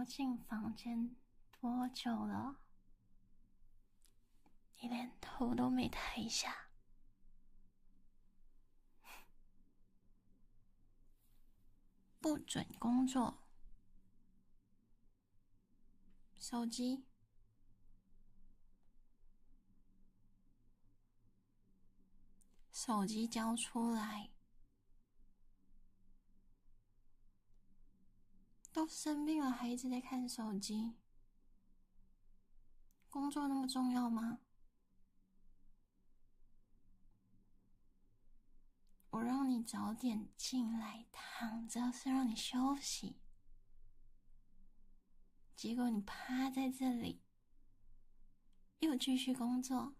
进房间多久了？你连头都没抬一下。不准工作。手机。手机交出来。都生病了还一直在看手机，工作那么重要吗？我让你早点进来躺着是让你休息，结果你趴在这里又继续工作。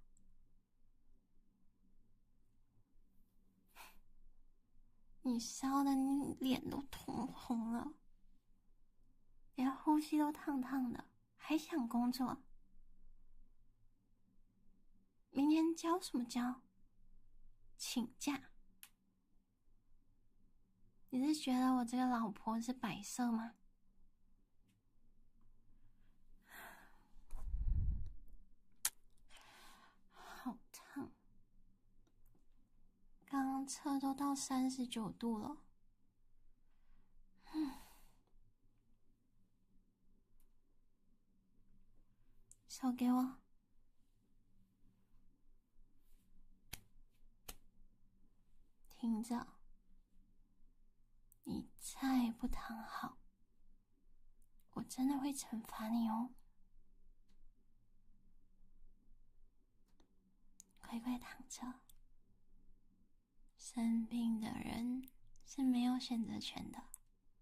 你烧的你脸都通红了，连呼吸都烫烫的，还想工作？明天交什么交？请假。你是觉得我这个老婆是摆设吗？好烫，刚刚测都到39度了。手给我。听着，你再不躺好，我真的会惩罚你哦。乖乖躺着。生病的人是没有选择权的。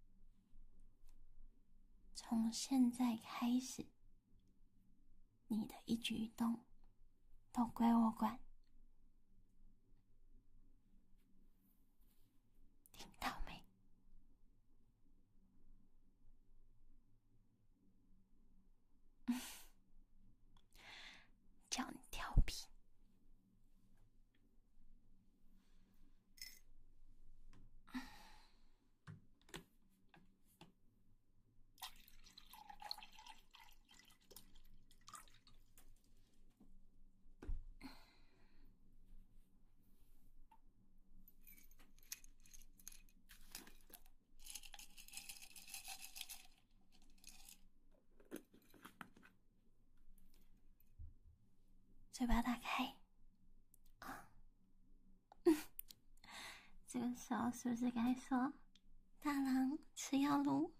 从现在开始，你的一举一动都归我管。听到没？叫你调皮。嘴巴打开。这个时候是不是该说大郎吃药喽？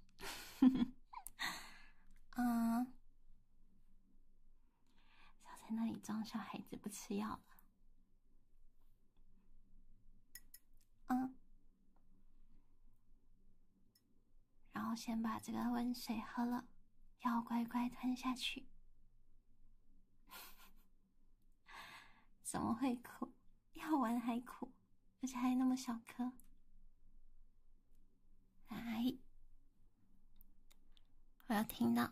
少在那里装小孩子不吃药了。然后先把这个温水喝了，要乖乖吞下去。怎么会苦？药丸还苦，而且还那么小颗。来，我要听到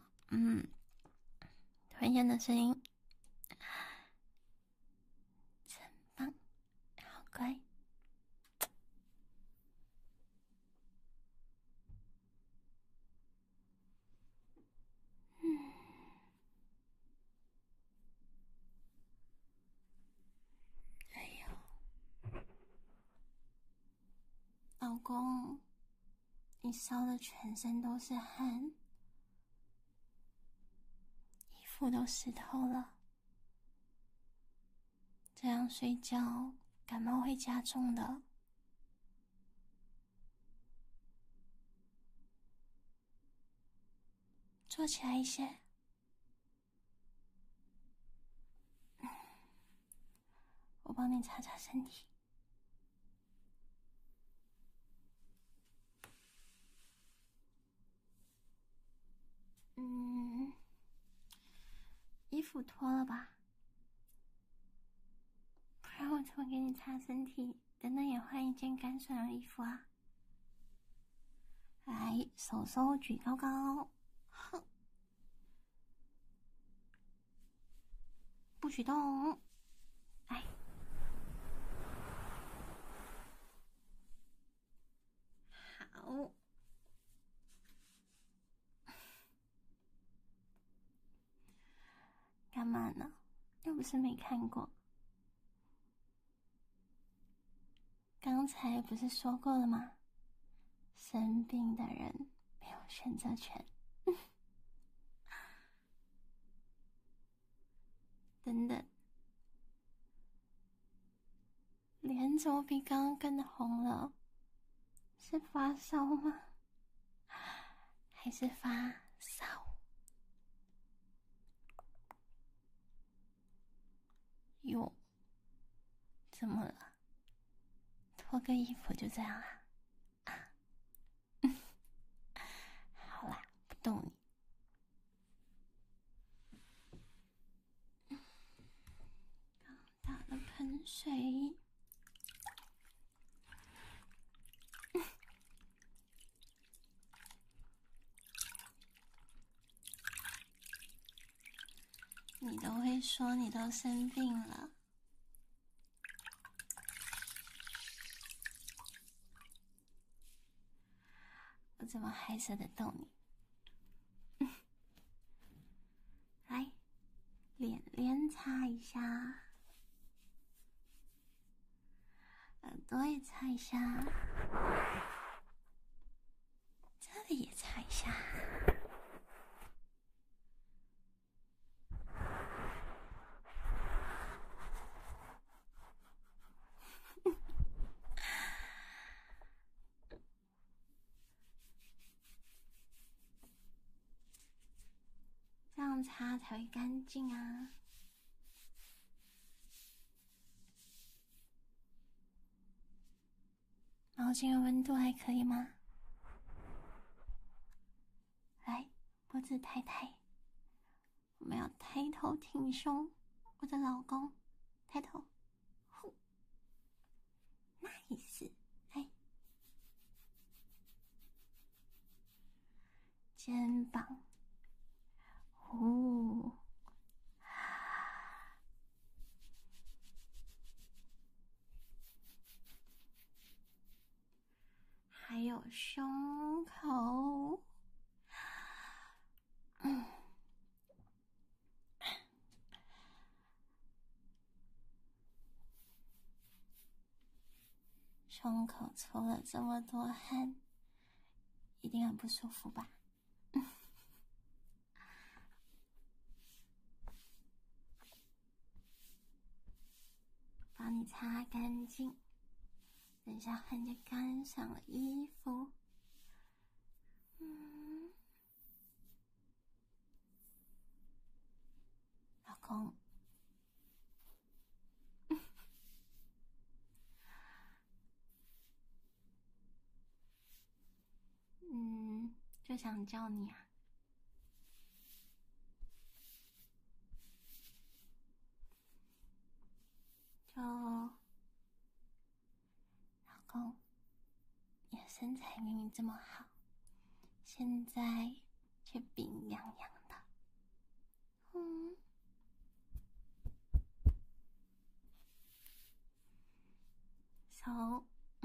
吞咽的声音。真棒，好乖。哎呦，老公，你烧的全身都是汗，衣服都湿透了，这样睡觉感冒会加重的。坐起来一些。我帮你擦擦身体。衣服脱了吧，不然我怎么给你擦身体？等等也换一件干爽的衣服啊。来，手手举高高，哼，不许动。来，好。 又不是没看过。刚才不是说过了吗？生病的人没有选择权。等等，脸怎么比刚刚更红了？是发烧吗？还是发烧？哟，怎么了？脱个衣服就这样啊？好啦，不动你。刚打了喷水。你都会说你都生病了，我怎么还舍得动你？来，脸擦一下，耳朵也擦一下，这里也擦一下。这样擦才会干净啊。毛巾的温度还可以吗？来，脖子抬抬，我们要抬头挺胸。我的老公，抬头，呼 ，nice， 来，肩膀，呼。还有胸口，胸口出了这么多汗，一定很不舒服吧？帮你擦干净，等下汗就干上了衣服。老公，就想叫你啊。就老公，你的身材明明这么好，现在却病怏怏的。手，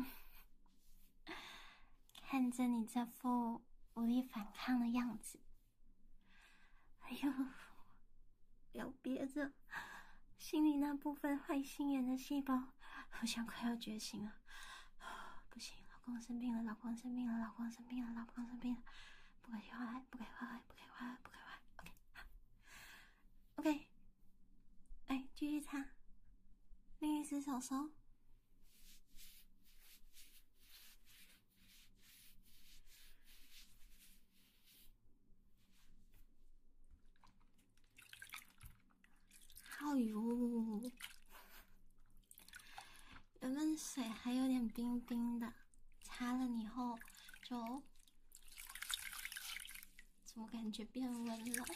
看着你这副无力反抗的样子，哎呦，要憋着，心里那部分坏心眼的细胞好像快要觉醒了。不行，老公生病了，老公生病了，老公生病了，老公生病了，不可以坏坏，不可以坏坏，不可以坏坏，不可以坏坏。OK， 哎，继续擦，另一只手手。哎呦，原本水还有点冰冰的，擦了以后就怎么感觉变温了？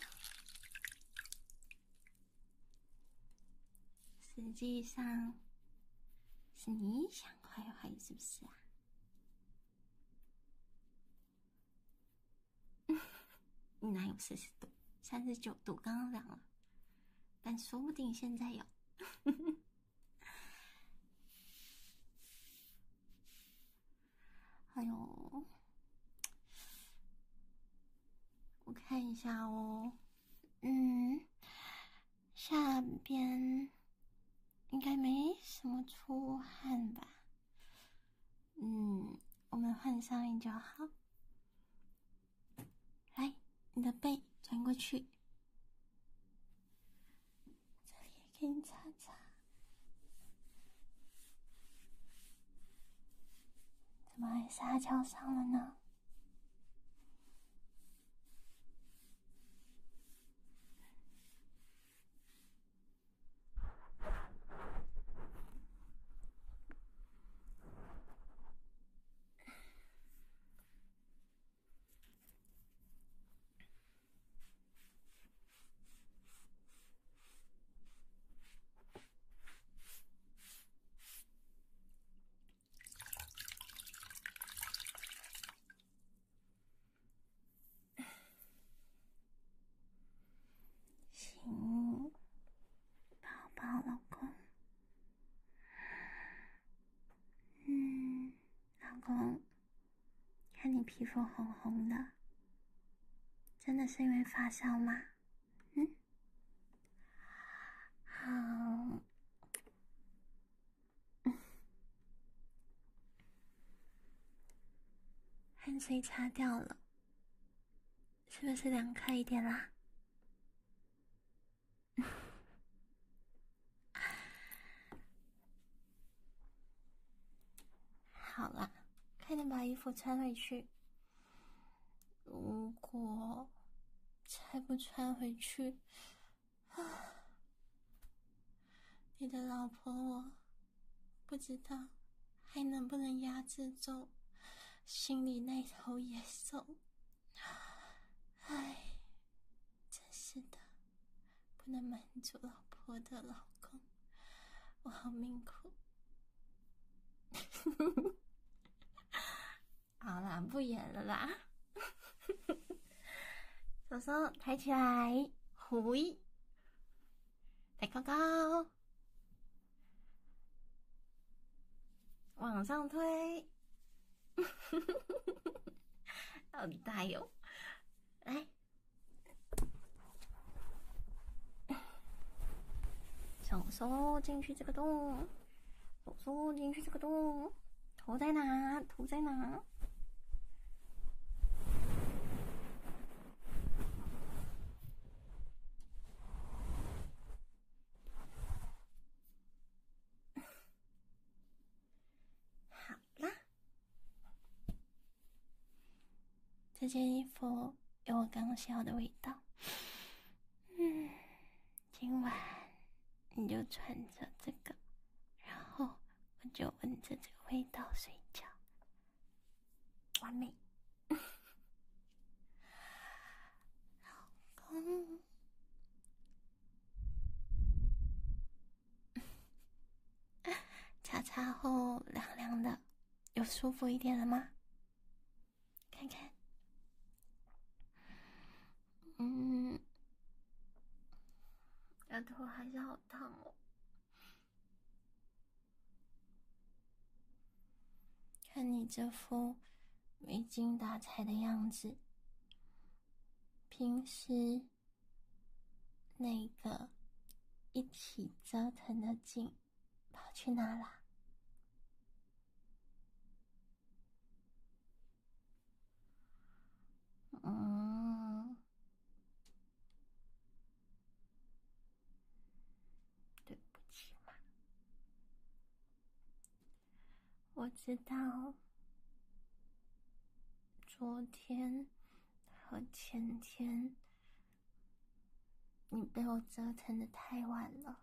实际上是你想坏坏，是不是啊？你哪有40度？39度，刚刚量了，但说不定现在有。哎呦，我看一下哦， 下边应该没什么出汗吧？我们换上衣就好。来，你的背转过去，这里也给你擦擦。怎么还撒娇上了呢？行，抱抱老公。老公，看你皮肤红红的，真的是因为发烧吗？好。汗水擦掉了，是不是凉快一点啦？好啦，快点把衣服穿回去。如果再不穿回去，你的老婆我不知道还能不能压制住心里那头野兽。唉，真是的，不能满足老婆的老公，我好命苦。好啦，不演了啦。手手抬起来，回，抬高高，往上推。好大哟！来，手手进去这个洞，手手进去这个洞，头在哪？头在哪？好啦，这件衣服有我刚洗好的味道。今晚你就穿着这个，然后我就闻着这个味道睡觉，完美。老公，擦擦后凉凉的，有舒服一点了吗？看看，额头还是好烫哦。看你这副没精打采的样子，平时那个一起折腾的劲跑去哪啦？对不起嘛，我知道昨天和前天你被我折腾的太晚了，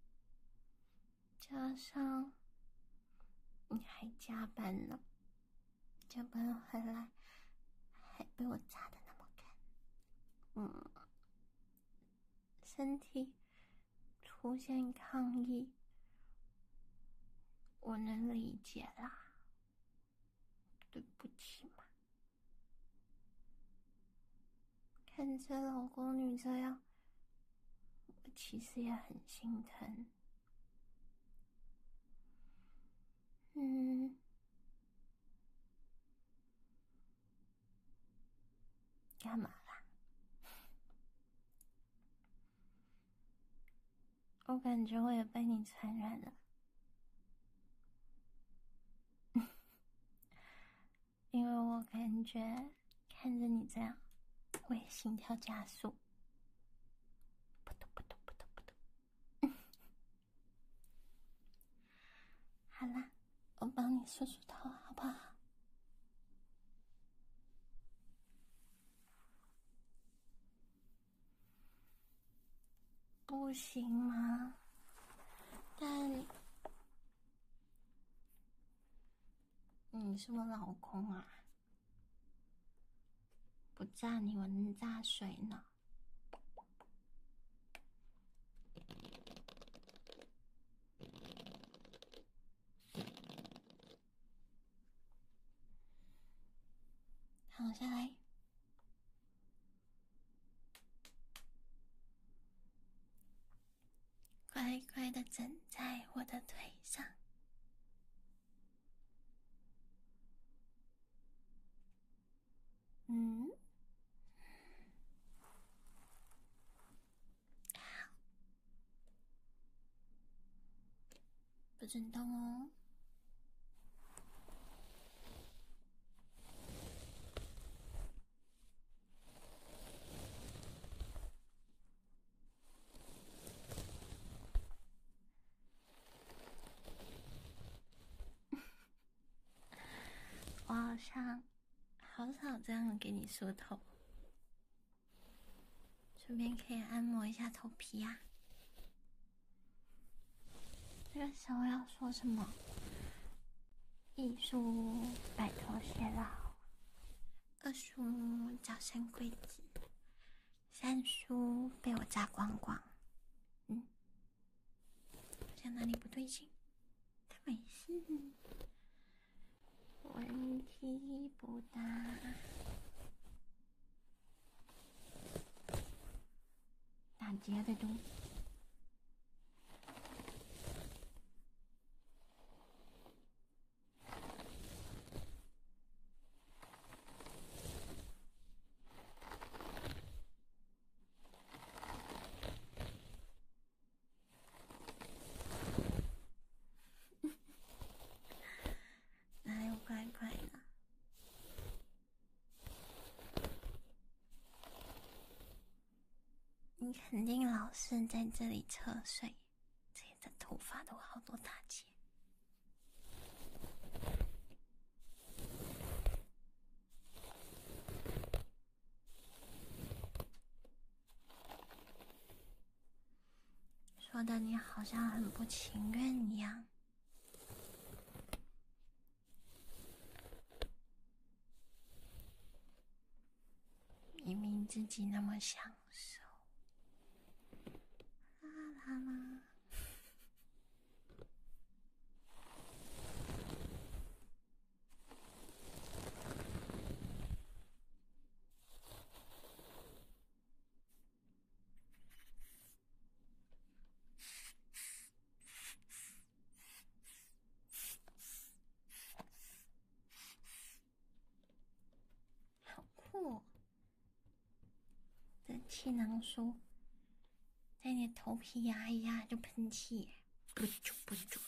加上你还加班了，加班回来还被我扎的那么干，身体出现抗议，我能理解啦，对不起嘛。看着老公你这样，我其实也很心疼。干嘛啦？ 我感觉我也被你传染了，因为我感觉看着你这样，我也心跳加速，扑通扑通扑通扑通。好啦，我帮你梳梳头好不好？不行吗？但你是我老公啊，不炸你我能炸谁呢？躺下来，乖乖的枕在我的腿上。不准动哦。我好像好少这样给你梳头，顺便可以按摩一下头皮啊。这个时候要说什么？一梳白头偕老，二梳早生贵子，三梳被我榨光光。好像哪里不对劲，但没事，问题不大。打结的东西。哪有乖乖的？你肯定老是在这里侧睡，这里的头发都好多打结。说的你好像很不情愿一样。明明自己那么享受。啦啦啦。好酷哦，这气囊梳在你的头皮压一压就喷气，不住不住。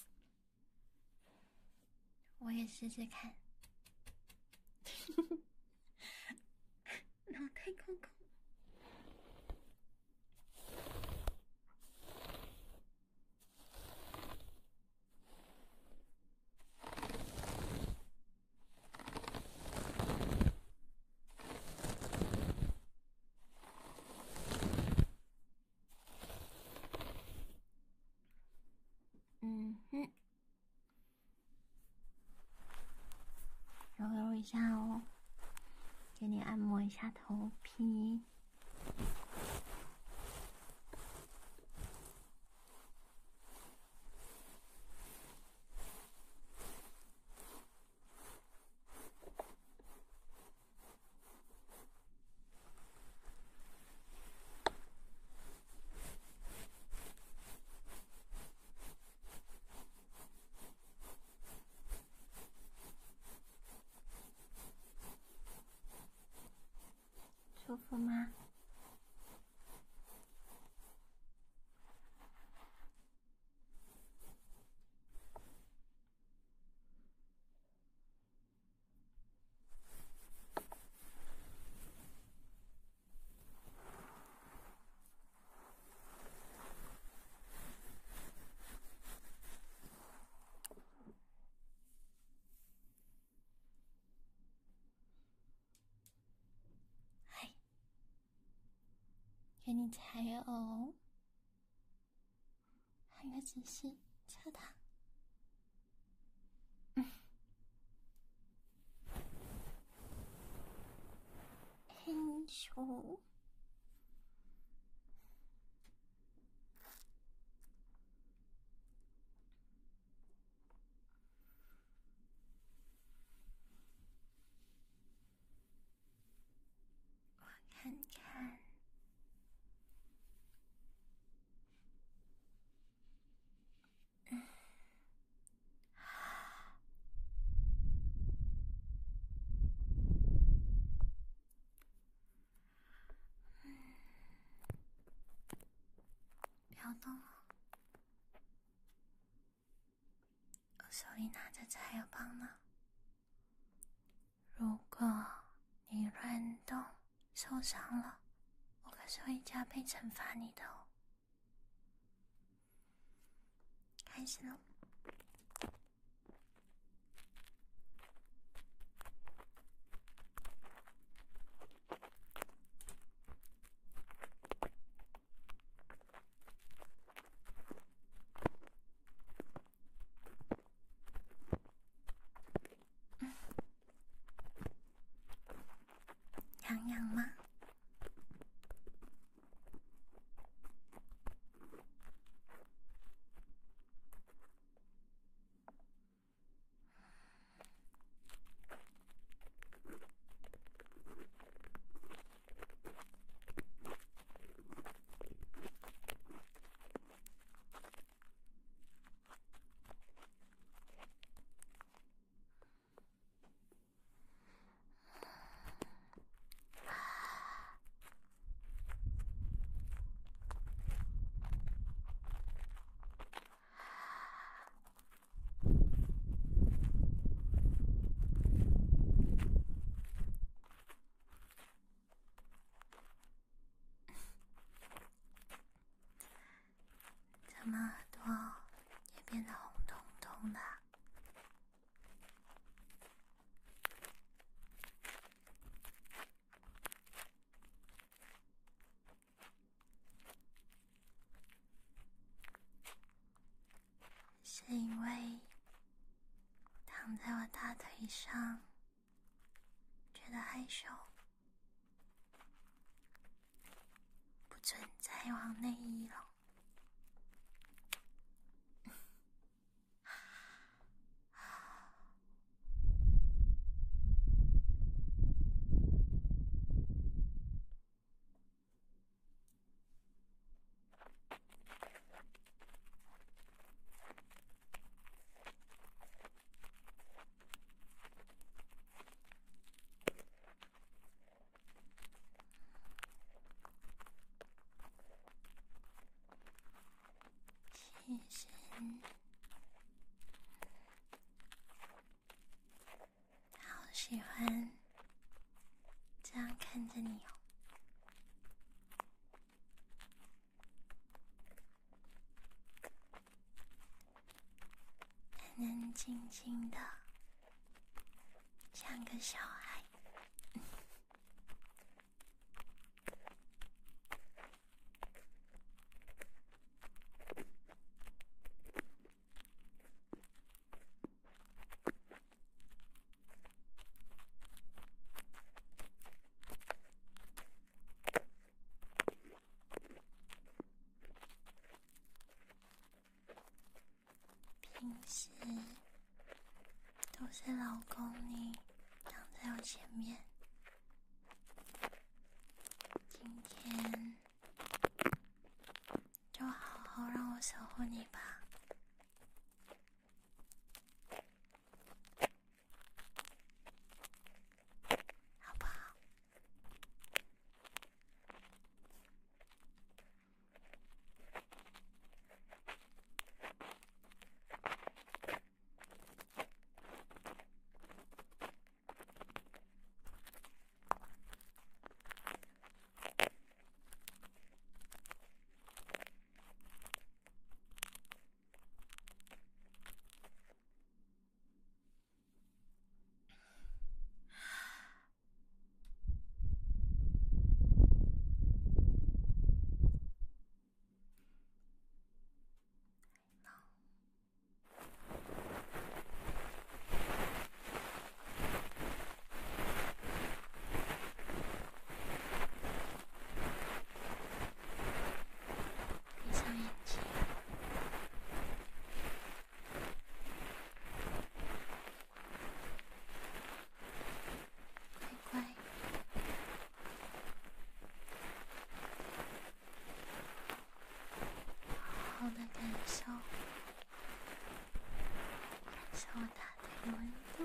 我也试试看。脑袋空空。揉揉一下哦，给你按摩一下头皮。舒服吗？ 才哦，还有只是扯他。很丑。我看看。不要动哦，我手里拿着柴油棒呢。如果你乱动受伤了，我可是会加倍惩罚你的哦。开始了。痒痒吗？怎么耳朵也变得红彤彤的？是因为躺在我大腿上觉得害羞，不准再往内移了。其实好喜欢这样看着你哦，安安静静的，像个小孩。平时都是老公你挡在我前面，今天就好好让我守护你吧，好不好？ 受我大腿的温度。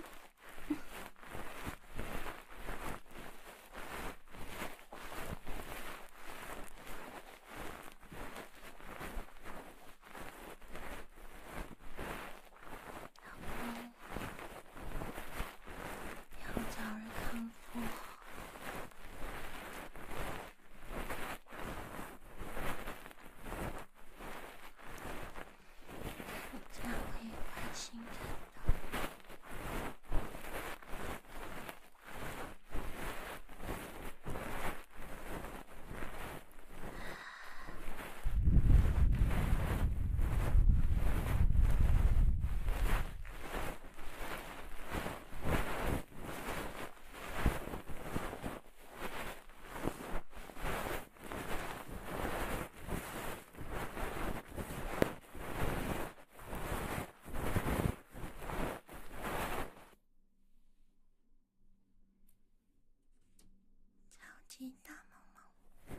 要早日康复。我将会关心着的。超级大毛毛，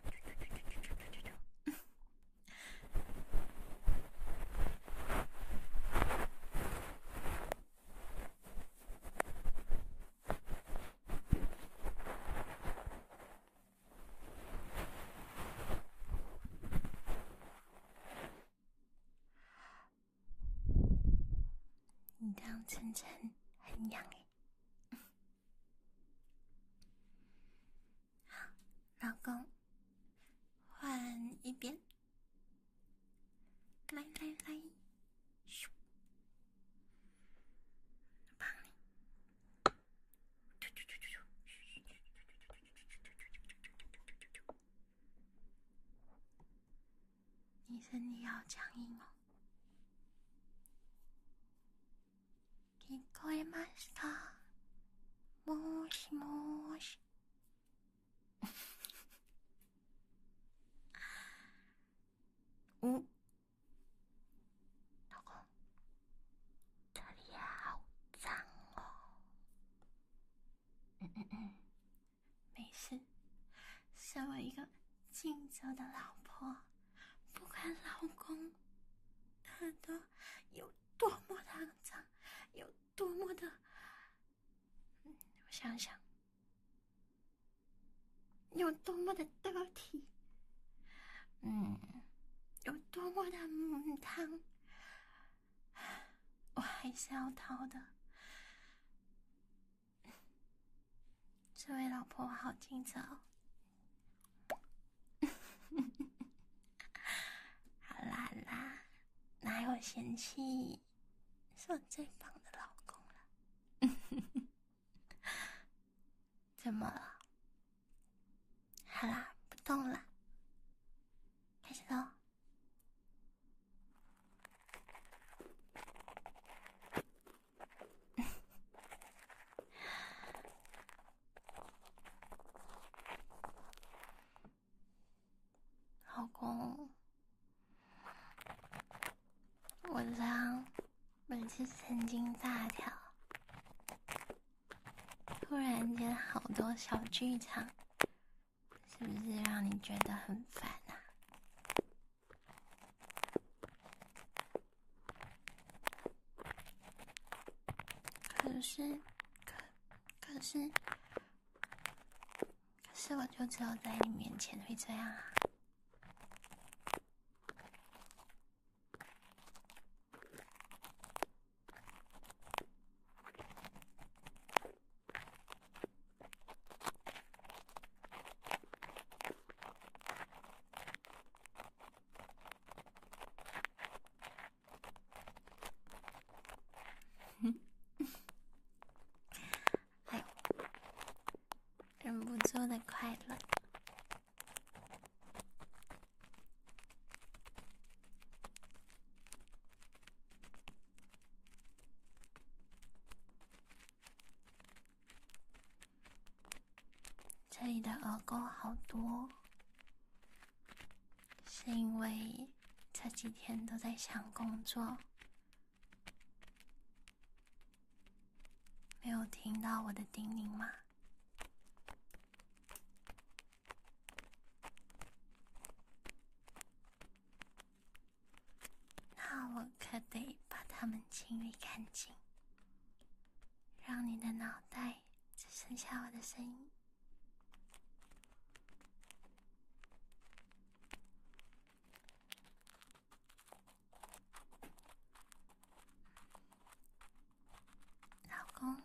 你这样蹭蹭很痒欸。好，老公，换一边。来，咻，帮你。你身体好强硬哦。聞こえました？もしもし。老公，这里好脏哦。没事，身为一个尽责的老婆，不管老公他的有多么的肮脏，有多么的，我想想，有多么的dirty，有多么的母汤，我还是要掏的。这位老婆好尽责哦。好啦，哪有嫌弃，是我最棒的老公了。怎么了？好啦，不动了，开始咯。老公，我这样每次神经大条，突然间好多小剧场，是不是让你觉得很烦啊？可是我就只有在你面前会这样啊。哎呦，忍不住的快乐。这里的耳垢好多，是因为这几天都在想工作，没有听到我的叮咛吗？那它们清理干净，让你的脑袋只剩下我的声音。老公，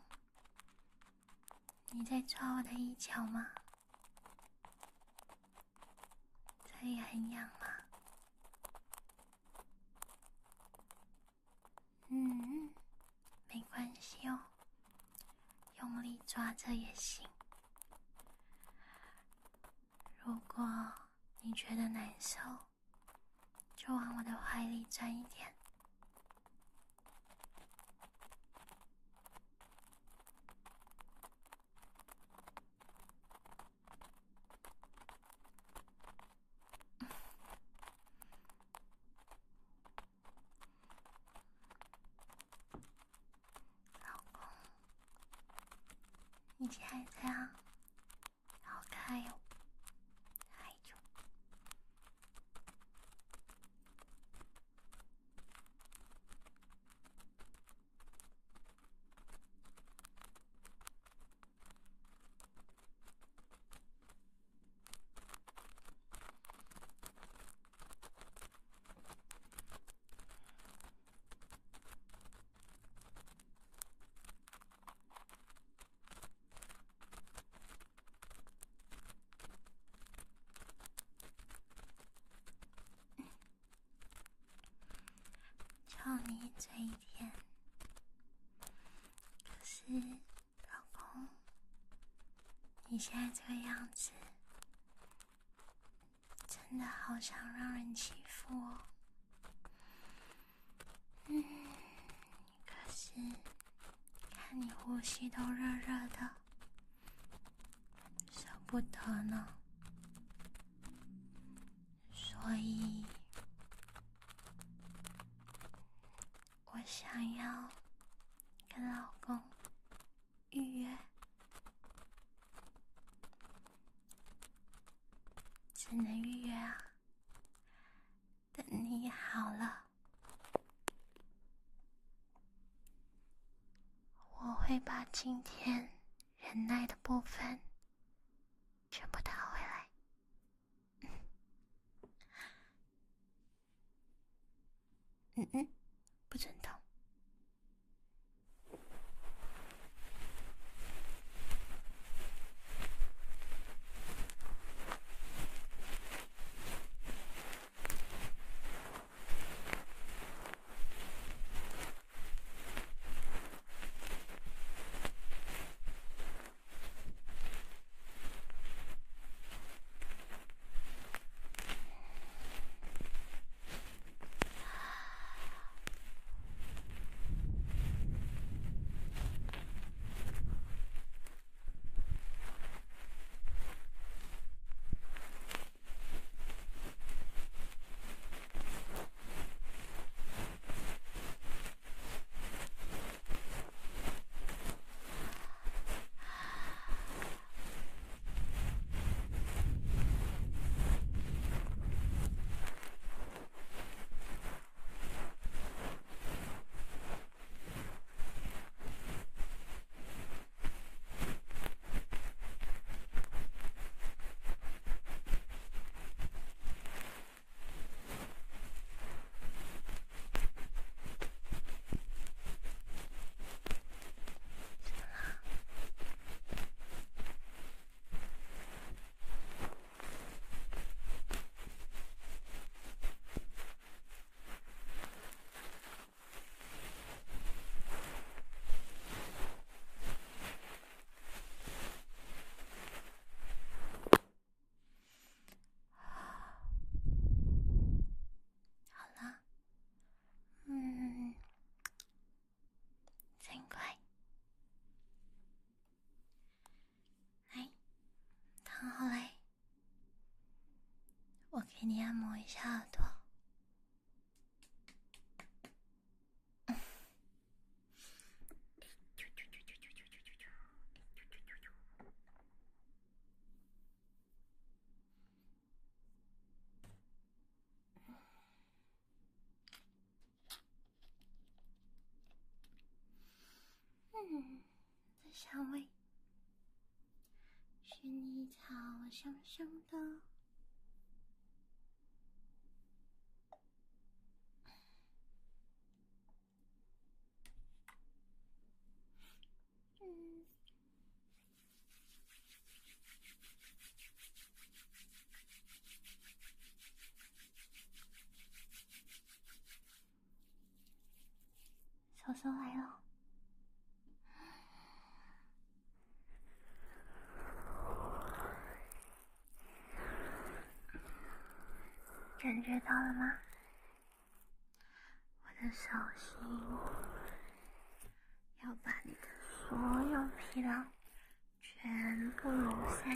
你在抓我的衣角吗？这里很痒吗？没关系哦，用力抓着也行。如果你觉得难受，就往我的怀里钻一点。你还这样，好开哦！哎呦，叫你一嘴一甜。可是，老公，你现在这个样子，真的好想让人欺负哦。可是看你呼吸都热热的，舍不得呢。所以，我想要跟老公预约，只能预约啊。等你好了，我会把今天忍耐的部分全部讨回来。不准动。给你按摩一下耳朵。 这香味，薰衣草香香的。手手来了，感觉到了吗？我的手心要把你的所有疲劳全部溶散。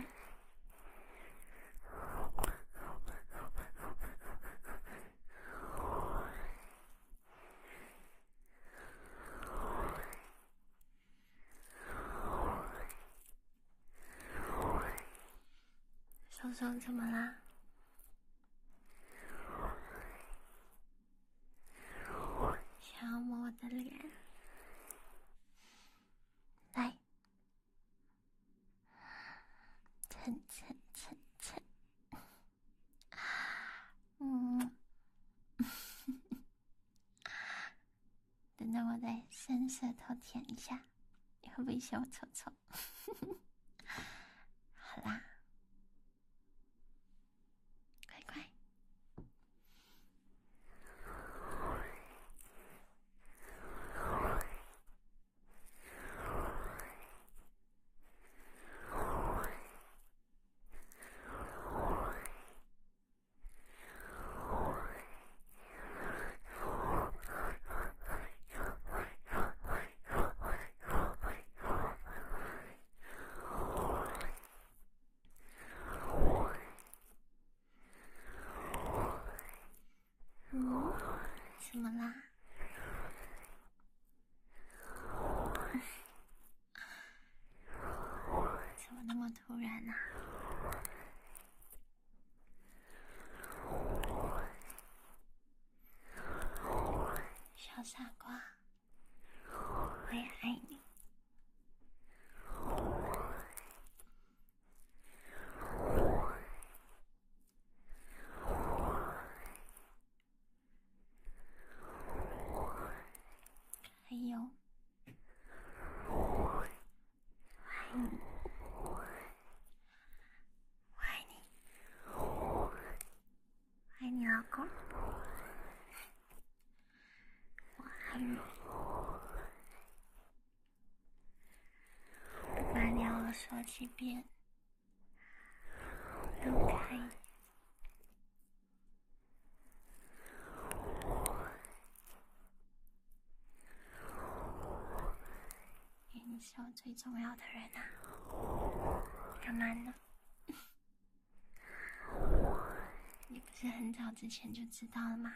手手怎么啦？想要摸我的脸？来，蹭蹭蹭蹭。等等，我再伸舌头舔一下，你会不会嫌我臭臭？好啦，乖乖。怎么啦？怎么那么突然啊？小傻瓜，我也爱你。还有，我爱你，我爱你，我爱你，老公，我爱你。不管你要我说几遍，都可以。因为你是我最重要的人啊！干嘛呢？你不是很早之前就知道了吗？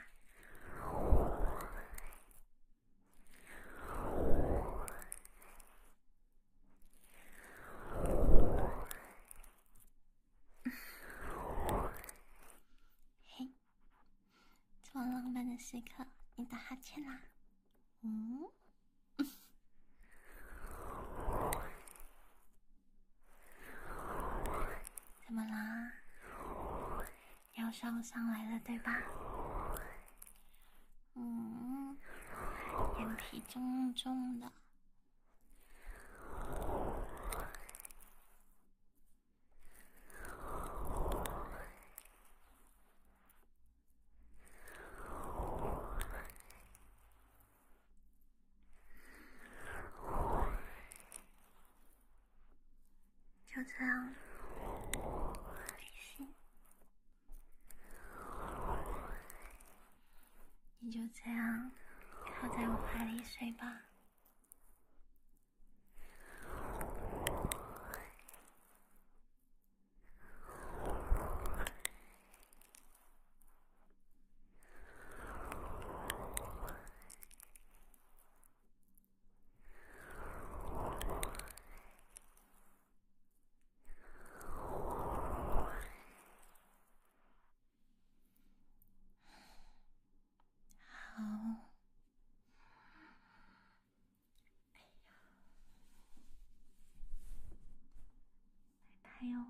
嘿，这么浪漫的时刻，你打哈欠啦？怎么啦？要烧上来了，对吧？眼皮重重的。就这样，你就这样靠在我怀里睡吧。好， 还有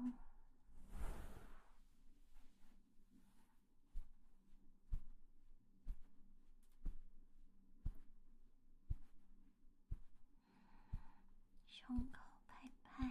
胸口拍拍，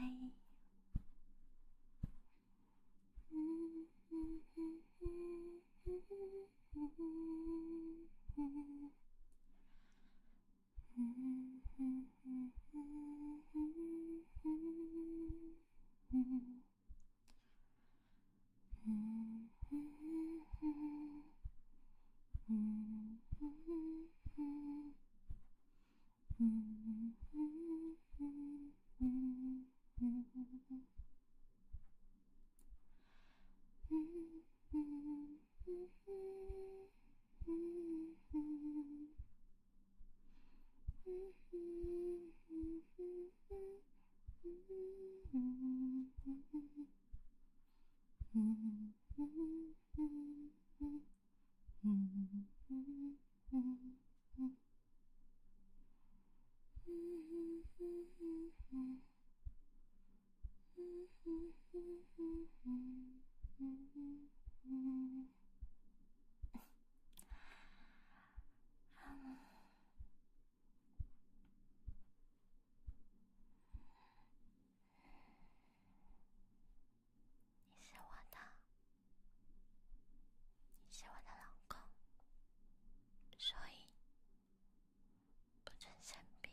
你是我的老公，所以不准生病。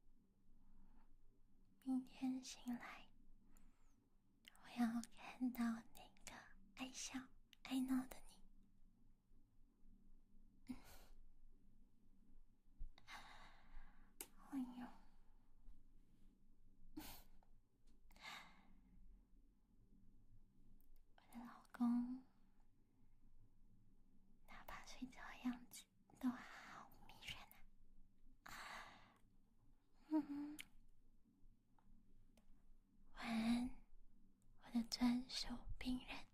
明天醒来，我要看到那个爱笑爱闹的你。哎呦，我的老公，哪怕睡着的样子都好迷人啊！晚安，我的专属病人。